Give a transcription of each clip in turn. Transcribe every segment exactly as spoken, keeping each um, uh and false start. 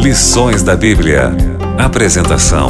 Lições da Bíblia. Apresentação: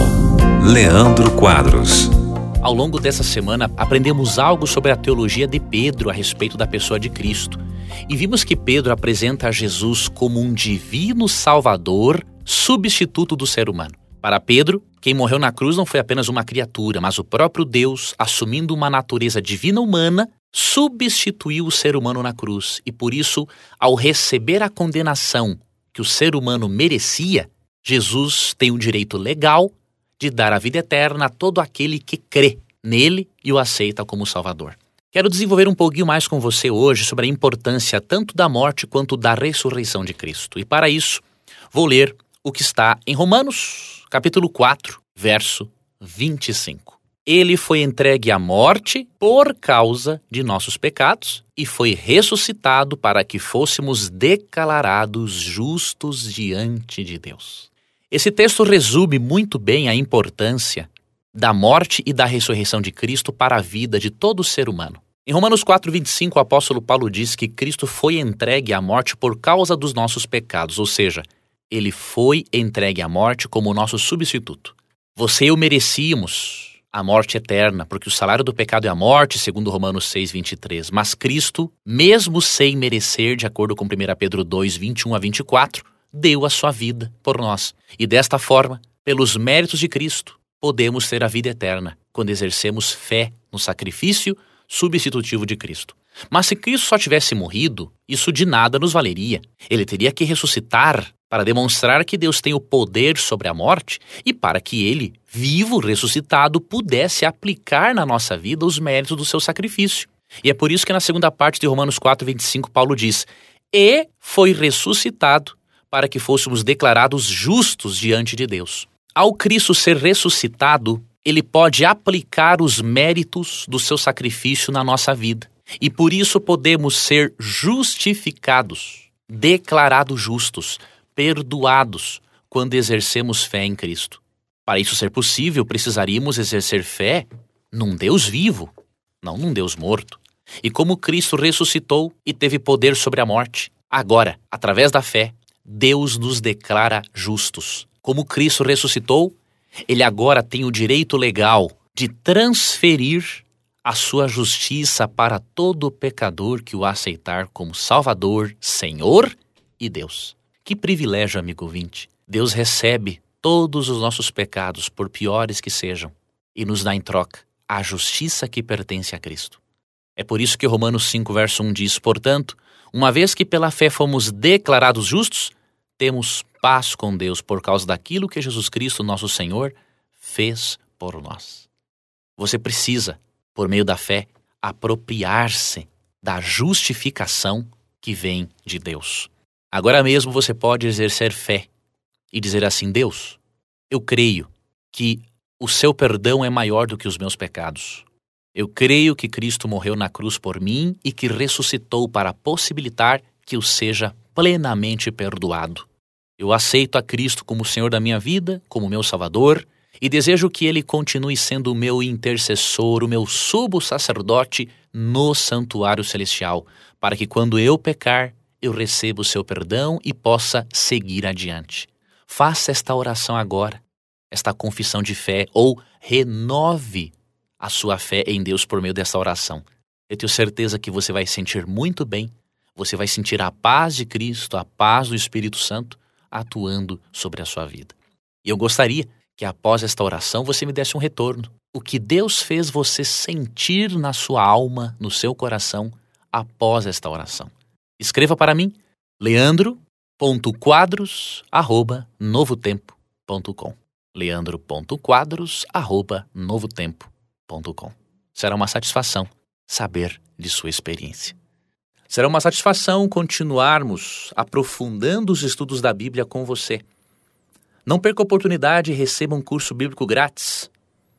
Leandro Quadros. Ao longo dessa semana, aprendemos algo sobre a teologia de Pedro a respeito da pessoa de Cristo. E vimos que Pedro apresenta a Jesus como um divino salvador, substituto do ser humano. Para Pedro, quem morreu na cruz não foi apenas uma criatura, mas o próprio Deus, assumindo uma natureza divina humana, substituiu o ser humano na cruz. E por isso, ao receber a condenação que o ser humano merecia, Jesus tem o direito legal de dar a vida eterna a todo aquele que crê nele e o aceita como Salvador. Quero desenvolver um pouquinho mais com você hoje sobre a importância tanto da morte quanto da ressurreição de Cristo. E para isso, vou ler o que está em Romanos, capítulo quatro, verso vinte e cinco. Ele foi entregue à morte por causa de nossos pecados e foi ressuscitado para que fôssemos declarados justos diante de Deus. Esse texto resume muito bem a importância da morte e da ressurreição de Cristo para a vida de todo ser humano. Em Romanos quatro, vinte e cinco, o apóstolo Paulo diz que Cristo foi entregue à morte por causa dos nossos pecados, ou seja, ele foi entregue à morte como nosso substituto. Você e eu merecíamos a morte eterna, porque o salário do pecado é a morte, segundo Romanos seis, vinte e três. Mas Cristo, mesmo sem merecer, de acordo com primeira Pedro dois, vinte e um a vinte e quatro, deu a sua vida por nós. E desta forma, pelos méritos de Cristo, podemos ter a vida eterna, quando exercemos fé no sacrifício substitutivo de Cristo. Mas se Cristo só tivesse morrido, isso de nada nos valeria. Ele teria que ressuscitar para demonstrar que Deus tem o poder sobre a morte e para que ele, vivo, ressuscitado, pudesse aplicar na nossa vida os méritos do seu sacrifício. E é por isso que na segunda parte de Romanos quatro, vinte e cinco, Paulo diz: E foi ressuscitado para que fôssemos declarados justos diante de Deus. Ao Cristo ser ressuscitado, ele pode aplicar os méritos do seu sacrifício na nossa vida. E por isso podemos ser justificados, declarados justos, perdoados, quando exercemos fé em Cristo. Para isso ser possível, precisaríamos exercer fé num Deus vivo, não num Deus morto. E como Cristo ressuscitou e teve poder sobre a morte, agora, através da fé, Deus nos declara justos. Como Cristo ressuscitou, ele agora tem o direito legal de transferir a sua justiça para todo pecador que o aceitar como Salvador, Senhor e Deus. Que privilégio, amigo ouvinte. Deus recebe todos os nossos pecados, por piores que sejam, e nos dá em troca a justiça que pertence a Cristo. É por isso que Romanos cinco, verso um diz: Portanto, uma vez que pela fé fomos declarados justos, temos paz com Deus por causa daquilo que Jesus Cristo, nosso Senhor, fez por nós. Você precisa, por meio da fé, apropriar-se da justificação que vem de Deus. Agora mesmo você pode exercer fé e dizer assim: Deus, eu creio que o seu perdão é maior do que os meus pecados. Eu creio que Cristo morreu na cruz por mim e que ressuscitou para possibilitar que eu seja plenamente perdoado. Eu aceito a Cristo como o Senhor da minha vida, como meu Salvador, e desejo que Ele continue sendo o meu intercessor, o meu sumo sacerdote no santuário celestial, para que quando eu pecar, eu receba o seu perdão e possa seguir adiante. Faça esta oração agora, esta confissão de fé, ou renove a sua fé em Deus por meio desta oração. Eu tenho certeza que você vai sentir muito bem, você vai sentir a paz de Cristo, a paz do Espírito Santo atuando sobre a sua vida. E eu gostaria que após esta oração você me desse um retorno. O que Deus fez você sentir na sua alma, no seu coração, após esta oração. Escreva para mim, leandro ponto quadros arroba novo tempo ponto com. leandro ponto quadros arroba novo tempo ponto com. Será uma satisfação saber de sua experiência. Será uma satisfação continuarmos aprofundando os estudos da Bíblia com você. Não perca a oportunidade e receba um curso bíblico grátis.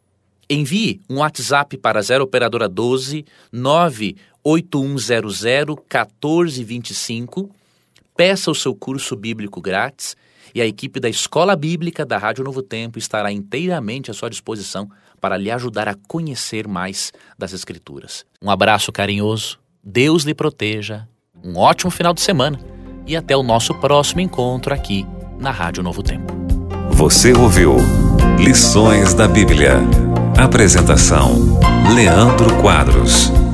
Envie um WhatsApp para zero operadora doze, nove oito um zero zero, um quatro dois cinco. Peça o seu curso bíblico grátis e a equipe da Escola Bíblica da Rádio Novo Tempo estará inteiramente à sua disposição para lhe ajudar a conhecer mais das Escrituras. Um abraço carinhoso, Deus lhe proteja, um ótimo final de semana e até o nosso próximo encontro aqui na Rádio Novo Tempo. Você ouviu Lições da Bíblia. Apresentação: Leandro Quadros.